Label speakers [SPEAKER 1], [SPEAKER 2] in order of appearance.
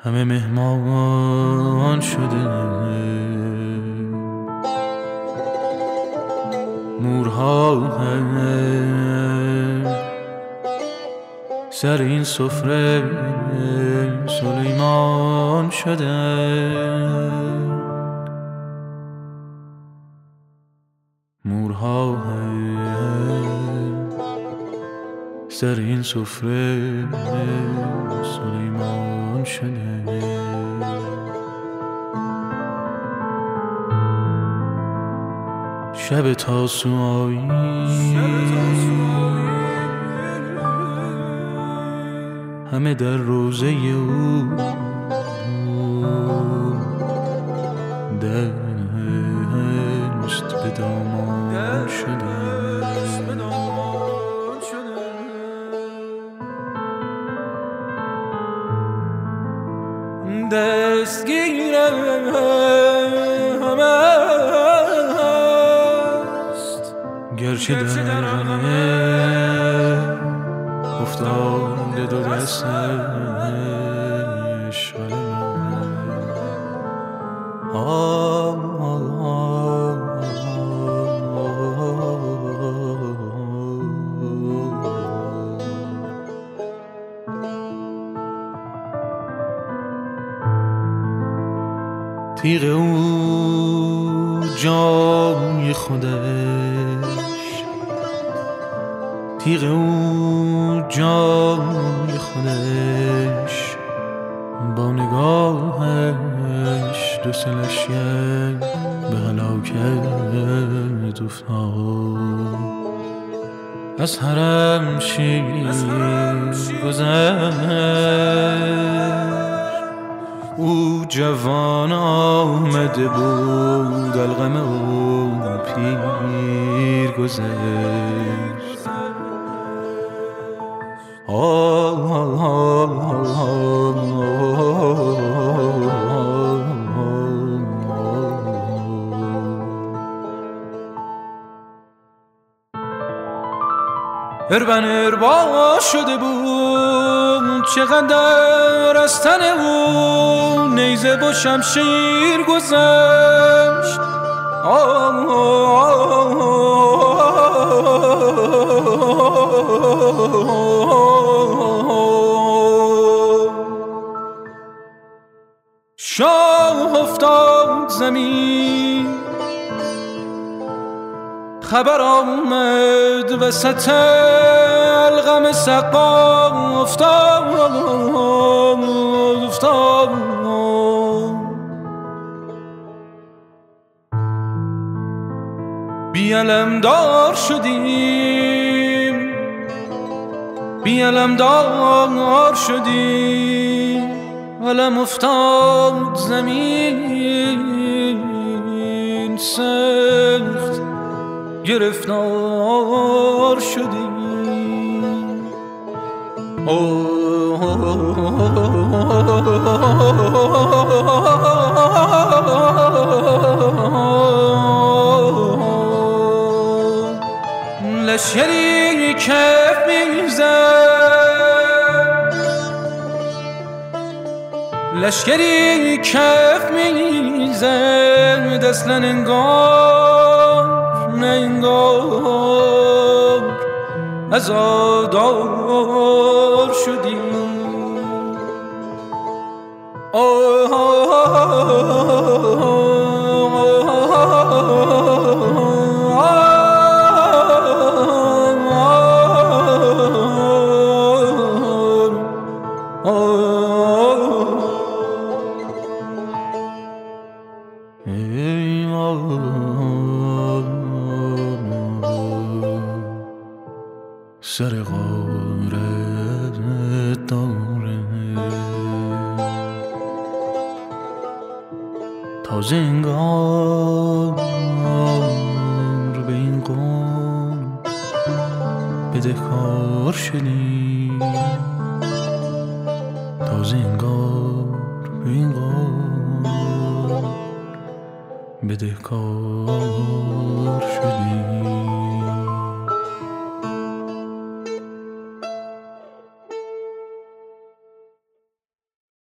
[SPEAKER 1] همه مهمان شده، مورها سر این سفره سلیمان شده، مورها سر این سفره سلیمان شده. شب تاسوعایی همه در روزه او دست به دامان شده، دستگیرم همه است، گرچه در غنه افتاده دو دستش تیغ او جای خودش، تیغ او جای خودش، با نگاهش دو سلشگر به هلاکت افتاد. از حرم شیر گذشت، او جوان آمده بود، الغم او پیر گذشت. اربن اربا شده بود، چقدر از تن او نیزه و شمشیر گذشت. شاه افتاد زمین، خبر آمد وسط الغم سقا افتاد. بی علمدار شدیم، بی علمدار شدیم، علم افتاد زمین، سخت گرفتار شدیم. لشکری کف میزد، لشکری کف میزد، اصلا انگار نه انگار عزادار شدیم. سر غارت داره تازه انگار به این قوم بدهکار شدیم، تازه انگار به این قوم بدهکار شدیم.